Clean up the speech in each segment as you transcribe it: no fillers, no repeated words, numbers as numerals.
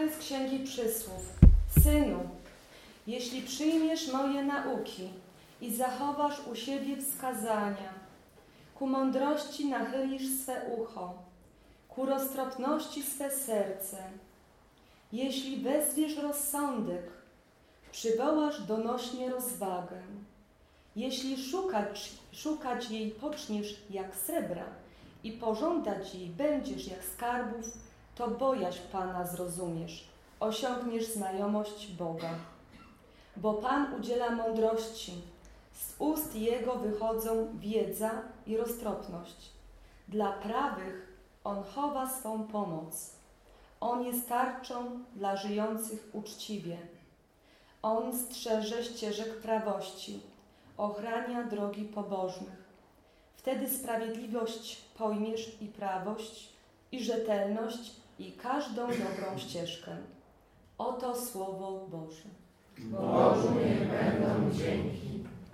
z Księgi Przysłów. Synu, jeśli przyjmiesz moje nauki i zachowasz u siebie wskazania, ku mądrości nachylisz swe ucho, ku roztropności swe serce, jeśli wezwiesz rozsądek, przywołasz donośnie rozwagę, jeśli szukać jej poczniesz jak srebra i pożądać jej będziesz jak skarbów, to bojaźń Pana zrozumiesz, osiągniesz znajomość Boga. Bo Pan udziela mądrości, z ust Jego wychodzą wiedza i roztropność. Dla prawych On chowa swą pomoc. On jest tarczą dla żyjących uczciwie. On strzeże ścieżek prawości, ochrania drogi pobożnych. Wtedy sprawiedliwość pojmiesz i prawość, i rzetelność, i każdą dobrą ścieżkę. Oto Słowo Boże. Bogu niech będą dzięki.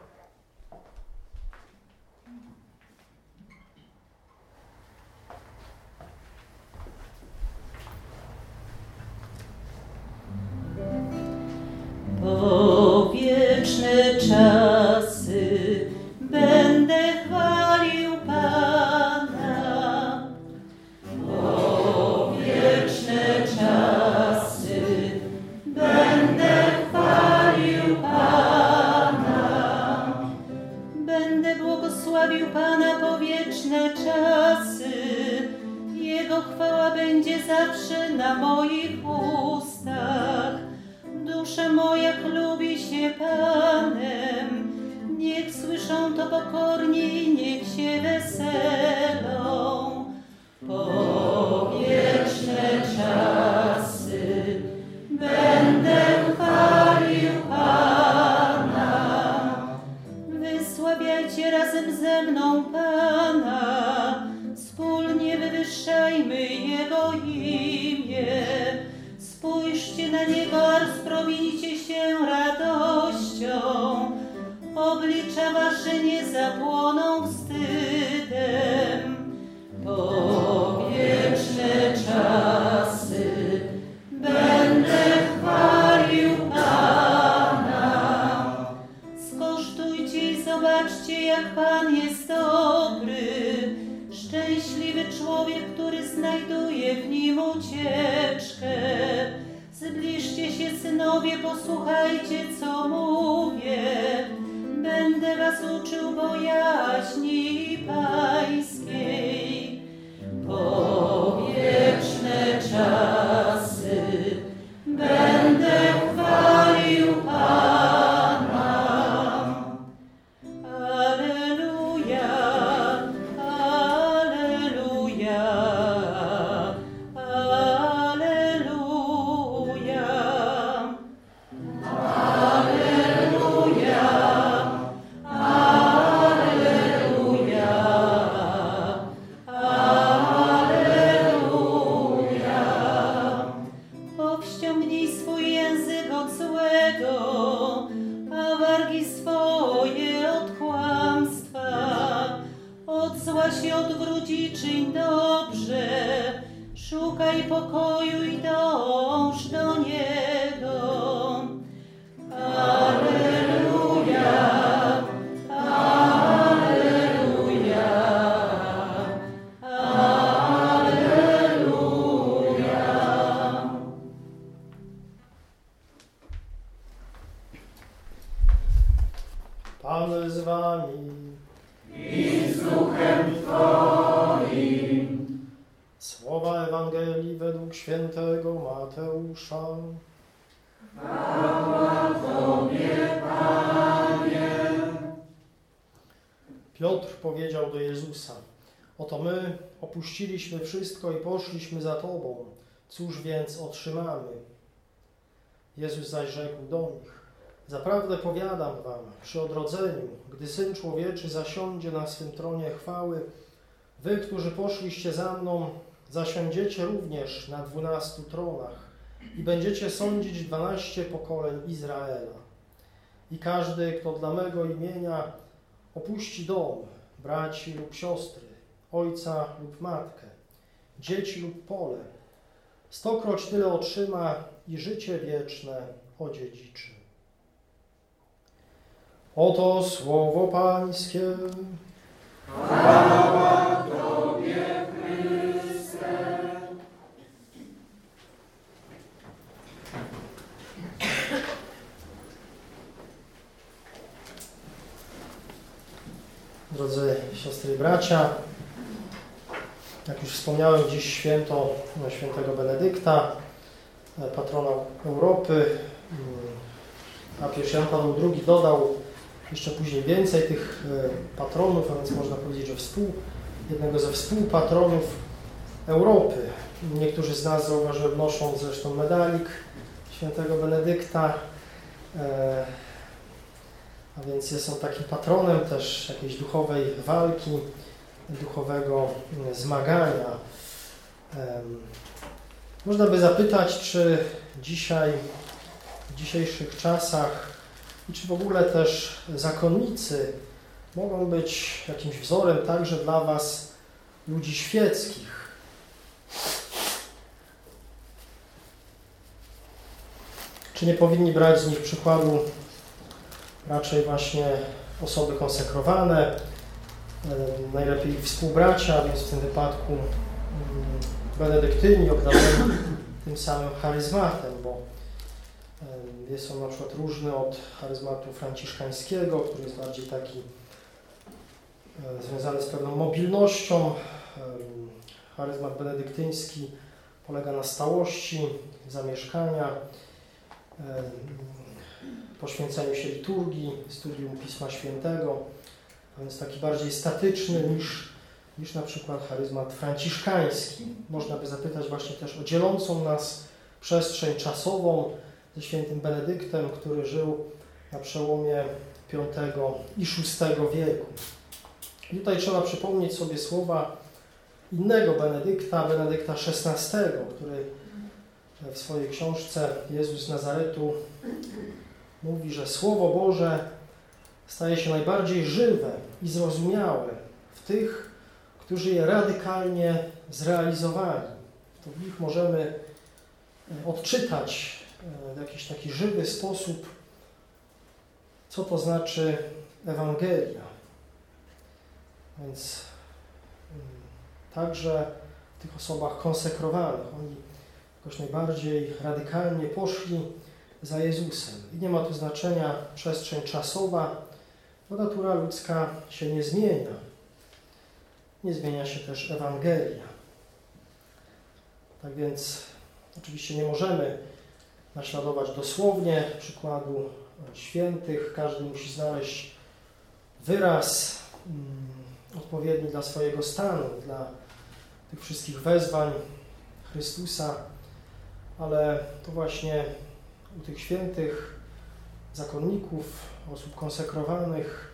Po wieczne czasy będę chwalił Pana. Po wieczne czasy będę chwalił Pana. Będę błogosławił Pana po wieczne czasy. Jego chwała będzie zawsze na moich ustach. Dusza moja chlubi się Panem, niech słyszą to pokorni i niech się weselą. Po wieczne czasy będę chwalił Pana. Wysławiajcie razem ze mną Pana, wspólnie wywyższajmy Jego imię. Spójrzcie na Niego, a rozpromienicie się radością. Oblicza wasze nie zapłoną wstydem. Po wieczne czasy będę chwalił Pana. Skosztujcie i zobaczcie, jak Pan jest dobry. Szczęśliwy człowiek, który znajduje w Nim ucieczkę. Zbliżcie się, synowie, posłuchajcie, co mówię. Będę was uczył bojaźni Pańskiej. Po wieczne czasy będę chwalił Pana. Alleluja, alleluja, alleluja, alleluja, alleluja, alleluja. Powściągnij swój język od złego, a wargi swoje od kłamstwa. Od zła się odwróć i czyń dobrze, szukaj pokoju i dąż do niego. Alleluja, alleluja, alleluja. Pan z wami. I z duchem Twoim. Słowa Ewangelii według świętego Mateusza. Chwała Tobie, Panie. Piotr powiedział do Jezusa: oto my opuściliśmy wszystko i poszliśmy za Tobą. Cóż więc otrzymamy? Jezus zaś rzekł do nich: zaprawdę powiadam wam, przy odrodzeniu, gdy Syn Człowieczy zasiądzie na swym tronie chwały, wy, którzy poszliście za mną, zasiądziecie również na 12 tronach i będziecie sądzić 12 pokoleń Izraela. I każdy, kto dla mego imienia opuści dom, braci lub siostry, ojca lub matkę, dzieci lub pole, stokroć tyle otrzyma i życie wieczne odziedziczy. Oto słowo Pańskie. Chwała Tobie, Chryste. Drodzy siostry i bracia, jak już wspomniałem, dziś święto świętego Benedykta, patrona Europy. Papież Jan Paweł II dodał jeszcze później więcej tych patronów, a więc można powiedzieć, że jednego ze współpatronów Europy. Niektórzy z nas, zauważyłem, noszą zresztą medalik świętego Benedykta, a więc jest on takim patronem też jakiejś duchowej walki, duchowego zmagania. Można by zapytać, czy dzisiaj, w dzisiejszych czasach i czy w ogóle też zakonnicy mogą być jakimś wzorem także dla Was, ludzi świeckich. Czy nie powinni brać z nich przykładu raczej właśnie osoby konsekrowane, najlepiej współbracia, więc w tym wypadku benedyktyni obdarzeni tym samym charyzmatem, bo jest on na przykład różny od charyzmatu franciszkańskiego, który jest bardziej taki związany z pewną mobilnością. Charyzmat benedyktyński polega na stałości zamieszkania, poświęceniu się liturgii, studium Pisma Świętego, a więc taki bardziej statyczny niż na przykład charyzmat franciszkański. Można by zapytać właśnie też o dzielącą nas przestrzeń czasową ze świętym Benedyktem, który żył na przełomie V i VI wieku. I tutaj trzeba przypomnieć sobie słowa innego Benedykta, Benedykta XVI, który w swojej książce Jezus z Nazaretu mówi, że Słowo Boże staje się najbardziej żywe i zrozumiałe w tych, którzy je radykalnie zrealizowali. To w nich możemy odczytać w jakiś taki żywy sposób, co to znaczy Ewangelia. Więc także w tych osobach konsekrowanych oni jakoś najbardziej radykalnie poszli za Jezusem. I nie ma tu znaczenia przestrzeń czasowa, bo natura ludzka się nie zmienia. Nie zmienia się też Ewangelia. Tak więc oczywiście nie możemy naśladować dosłownie przykładu świętych. Każdy musi znaleźć wyraz odpowiedni dla swojego stanu, dla tych wszystkich wezwań Chrystusa, ale to właśnie u tych świętych zakonników, osób konsekrowanych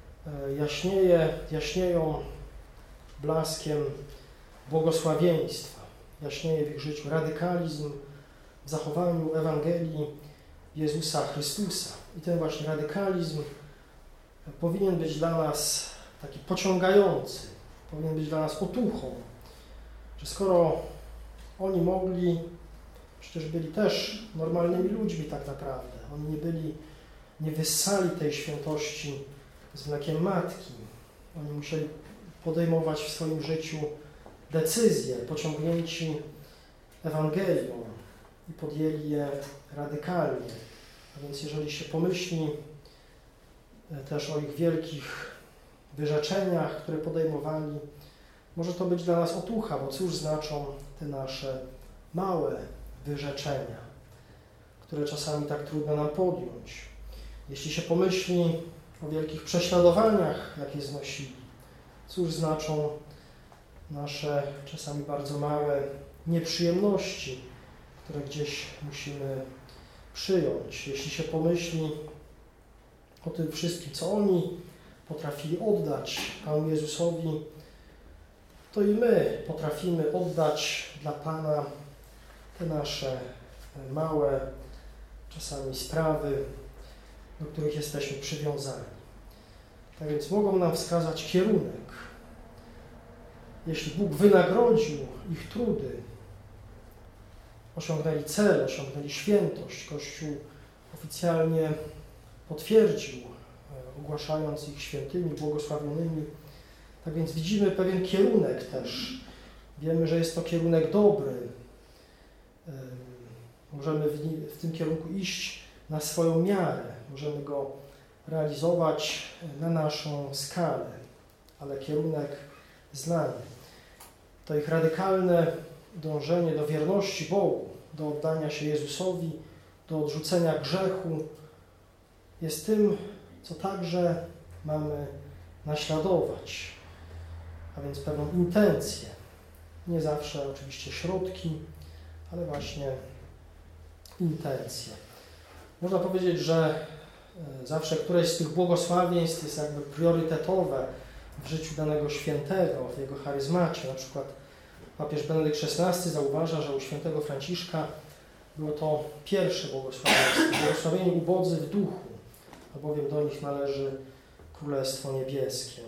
jaśnieją blaskiem błogosławieństwa. Jaśnieje w ich życiu radykalizm w zachowaniu Ewangelii Jezusa Chrystusa. I ten właśnie radykalizm powinien być dla nas taki pociągający, powinien być dla nas otuchą, że skoro oni mogli, przecież byli też normalnymi ludźmi tak naprawdę. Oni nie wyssali tej świętości z mlekiem matki. Oni musieli podejmować w swoim życiu decyzje, pociągnięci Ewangelią i podjęli je radykalnie. A więc jeżeli się pomyśli też o ich wielkich wyrzeczeniach, które podejmowali, może to być dla nas otucha, bo cóż znaczą te nasze małe wyrzeczenia, które czasami tak trudno nam podjąć. Jeśli się pomyśli o wielkich prześladowaniach, jakie znosili, cóż znaczą nasze czasami bardzo małe nieprzyjemności, które gdzieś musimy przyjąć. Jeśli się pomyśli o tym wszystkim, co oni potrafili oddać Panu Jezusowi, to i my potrafimy oddać dla Pana te nasze małe, czasami sprawy, do których jesteśmy przywiązani. Tak więc mogą nam wskazać kierunek. Jeśli Bóg wynagrodził ich trudy, osiągnęli cel, osiągnęli świętość. Kościół oficjalnie potwierdził, ogłaszając ich świętymi, błogosławionymi. Tak więc widzimy pewien kierunek też. Wiemy, że jest to kierunek dobry. Możemy w tym kierunku iść na swoją miarę. Możemy go realizować na naszą skalę, ale kierunek znany. To ich radykalne dążenie do wierności Bogu, do oddania się Jezusowi, do odrzucenia grzechu jest tym, co także mamy naśladować, a więc pewną intencję. Nie zawsze oczywiście środki, ale właśnie intencje. Można powiedzieć, że zawsze któreś z tych błogosławieństw jest jakby priorytetowe w życiu danego świętego, w jego charyzmacie. Na przykład papież Benedykt XVI zauważa, że u świętego Franciszka było to pierwsze błogosławieństwo, błogosławieni ubodzy w duchu, albowiem do nich należy Królestwo Niebieskie.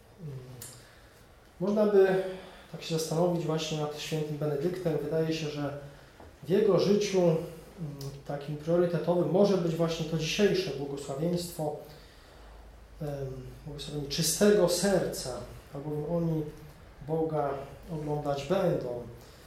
Można by tak się zastanowić właśnie nad świętym Benedyktem. Wydaje się, że w jego życiu takim priorytetowym może być właśnie to dzisiejsze błogosławieństwo, błogosławienie czystego serca, albowiem oni Boga oglądać będą.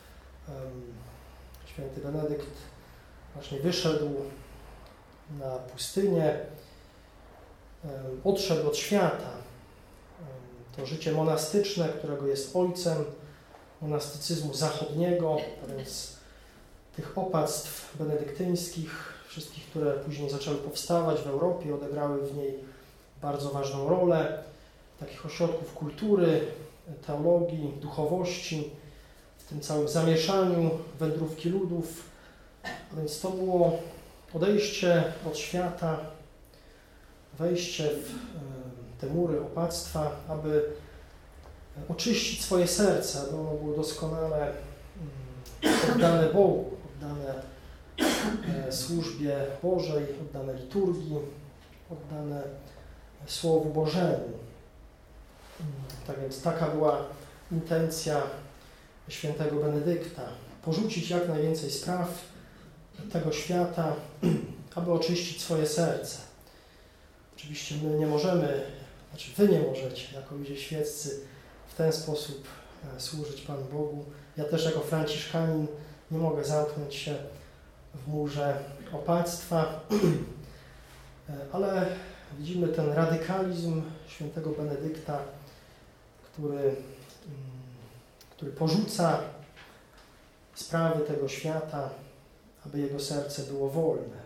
Święty Benedykt właśnie wyszedł na pustynię, odszedł od świata. To życie monastyczne, którego jest ojcem monastycyzmu zachodniego, a więc tych opactw benedyktyńskich, wszystkich, które później zaczęły powstawać w Europie, odegrały w niej bardzo ważną rolę, takich ośrodków kultury, teologii, duchowości, w tym całym zamieszaniu wędrówki ludów. A więc to było odejście od świata, wejście w te mury opactwa, aby oczyścić swoje serce, aby ono było doskonale oddane Bogu, oddane służbie Bożej, oddane liturgii, oddane Słowu Bożemu. Tak więc taka była intencja świętego Benedykta. Porzucić jak najwięcej spraw tego świata, aby oczyścić swoje serce. Oczywiście my nie możemy, znaczy wy nie możecie, jako ludzie świeccy, w ten sposób służyć Panu Bogu. Ja też jako franciszkanin nie mogę zamknąć się w murze opactwa, ale widzimy ten radykalizm świętego Benedykta, który porzuca sprawy tego świata, aby jego serce było wolne.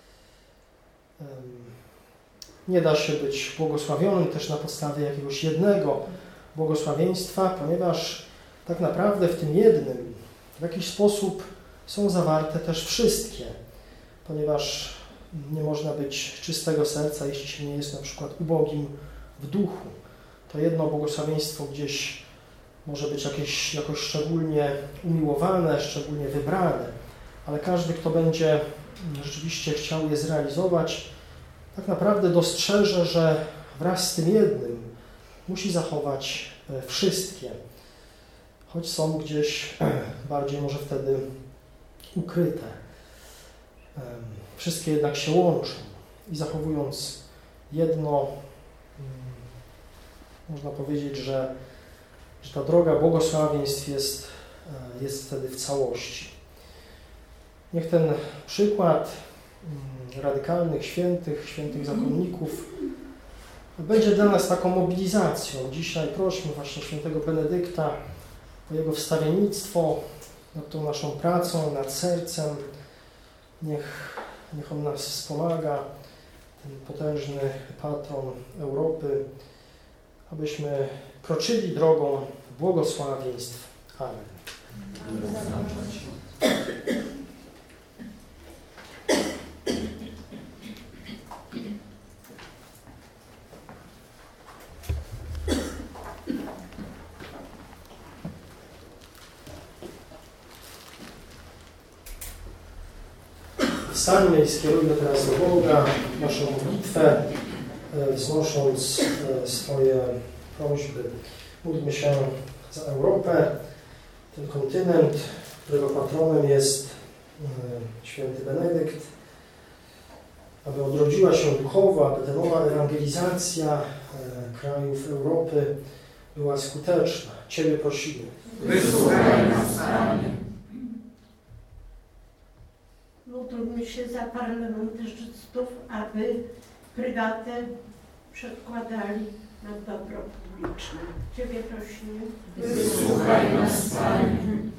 Nie da się być błogosławionym też na podstawie jakiegoś jednego błogosławieństwa, ponieważ tak naprawdę w tym jednym w jakiś sposób są zawarte też wszystkie, ponieważ nie można być czystego serca, jeśli się nie jest na przykład ubogim w duchu. To jedno błogosławieństwo gdzieś może być jakoś szczególnie umiłowane, szczególnie wybrane, ale każdy, kto będzie rzeczywiście chciał je zrealizować, tak naprawdę dostrzeże, że wraz z tym jednym musi zachować wszystkie, choć są gdzieś bardziej może wtedy ukryte. Wszystkie jednak się łączą i zachowując jedno, można powiedzieć, że ta droga błogosławieństw jest wtedy w całości. Niech ten przykład radykalnych świętych zakonników będzie dla nas taką mobilizacją. Dzisiaj prośmy właśnie świętego Benedykta o jego wstawiennictwo nad tą naszą pracą, nad sercem. Niech on nas wspomaga, ten potężny patron Europy, abyśmy kroczyli drogą błogosławieństw. Amen. Wstańmy i skierujmy teraz do Boga naszą modlitwę, wznosząc swoje prośby. Módlmy się za Europę, ten kontynent, którego patronem jest święty Benedykt, aby odrodziła się duchowo, aby ta nowa ewangelizacja krajów Europy była skuteczna. Ciebie prosimy. Wysłuchaj nas, Panie. Módlmy się za parlamentarzystów, aby prygatę przedkładali na dobro publiczne. Ciebie prosimy. Wysłuchaj nas, Panie.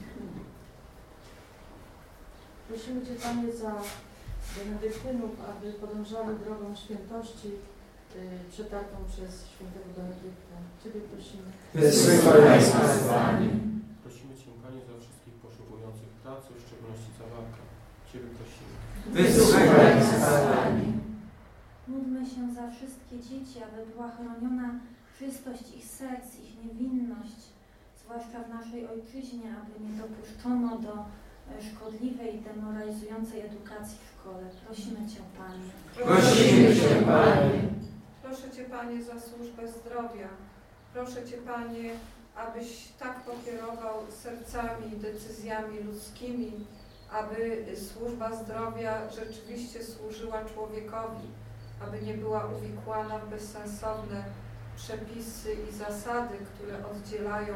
Prosimy Cię, Panie, za benedyktynów, aby podążali drogą świętości przetartą przez świętego Benedykta. Ciebie prosimy. Wysłuchaj nas, Panie. Prosimy Cię, Panie, za wszystkich potrzebujących pracy, w szczególności za Walka. Ciebie prosimy. Wysłuchaj nas, Panie. Módlmy się za wszystkie dzieci, aby była chroniona czystość ich serc, ich niewinność, zwłaszcza w naszej ojczyźnie, aby nie dopuszczono do szkodliwej, demoralizującej edukacji w szkole. Prosimy Cię, Panie. Prosimy Cię, Panie. Proszę Cię, Panie, za służbę zdrowia. Proszę Cię, Panie, abyś tak pokierował sercami i decyzjami ludzkimi, aby służba zdrowia rzeczywiście służyła człowiekowi, aby nie była uwikłana w bezsensowne przepisy i zasady, które oddzielają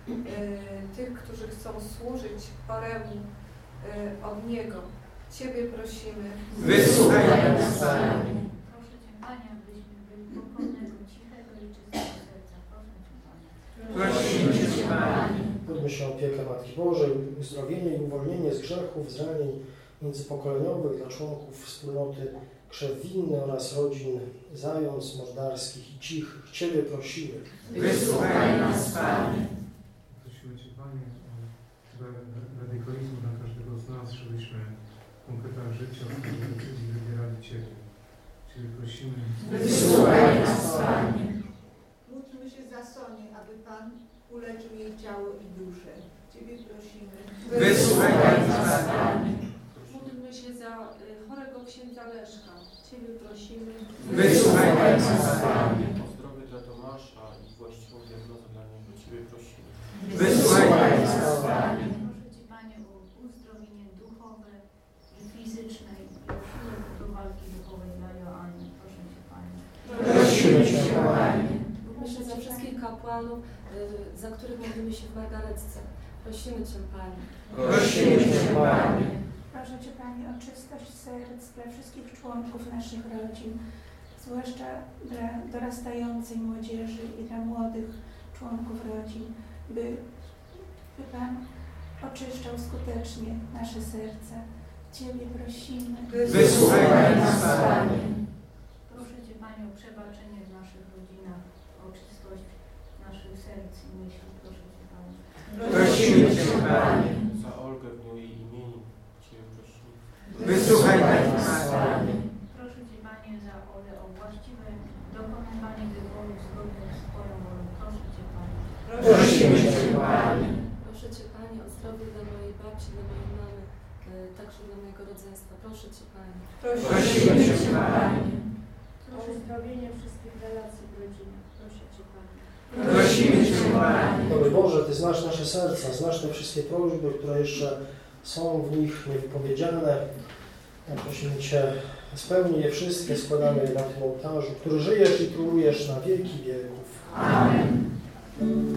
tych, którzy chcą służyć choremu od Niego. Ciebie prosimy. Wysłuchaj nas, Panie. Proszę Cię, Panie, abyśmy byli pokornego, cichego i czystego serca. Proszę Cię, Panie. Prosimy Cię, Panie. Módlmy się o opiekę Matki Bożej, uzdrowienie i uwolnienie z grzechów, zranień międzypokoleniowych dla członków wspólnoty Krzew Winny oraz rodzin Zając, Mordarskich i Cichych. Ciebie prosimy. Wysłuchaj nas, Panie. Prosimy Cię, Panie, o radykalizm dla każdego z nas, żebyśmy w konkretach życia, w każdej decyzji wybierali Ciebie. Ciebie prosimy. Wysłuchaj nas, Panie. Módlmy się za Sonię, aby Pan uleczył jej ciało i duszę. Ciebie prosimy. Wysłuchaj nas, Panie. Módlmy się za chorego księdza Leszka. Ciebie prosimy. Wysłuchaj nas, Panie. O zdrowie dla Tomasza i właściwą diagnozę dla niego. Ciebie prosimy. Wysłuchaj nas, Panie. Proszę Cię, Panie, o uzdrowienie duchowe i fizyczne i o siłę do walki duchowej dla Joanny. Proszę Cię, Panie. Prosimy Cię, Panie. Myślę za wszystkich kapłanów, za których modlimy się w Margaretce. Prosimy Cię, Panie. Prosimy Cię, Panie. Proszę Cię, Panie, o czystość serc dla wszystkich członków naszych rodzin, zwłaszcza dla dorastającej młodzieży i dla młodych członków rodzin, by Pan oczyszczał skutecznie nasze serca. Ciebie prosimy. Wysłuchaj nas, Panie. Proszę Cię, Panie, o przebaczenie w naszych rodzinach, o czystość naszych serc i myśli. Proszę Cię, Panie. Prosimy Cię, Panie. Za Olgę w dniu jej imieniu. Ciebie prosimy. Wysłuchaj nas, Panie. Proszę Cię, Panie, za Olę o właściwe dokonywanie wyborów zgodnych z Twoją wolą. Proszę Cię, Panie. Prosimy Cię, Panie. Proszę Cię, Panie, o zdrowie dla mojej babci, dla mojej mamy, także dla mojego rodzeństwa. Proszę Cię, Panie. Prosimy Cię, Panie. O uzdrowienie wszystkich relacji w rodzinie. Proszę Cię, Panie. Prosimy Cię, Panie. Dobry Boże, Ty znasz nasze serca, znasz te wszystkie prośby, które jeszcze są w nich niewypowiedziane. Prosimy Cię, spełnij je wszystkie, składamy je na tym ołtarzu, który żyjesz i królujesz na wieki wieków. Amen.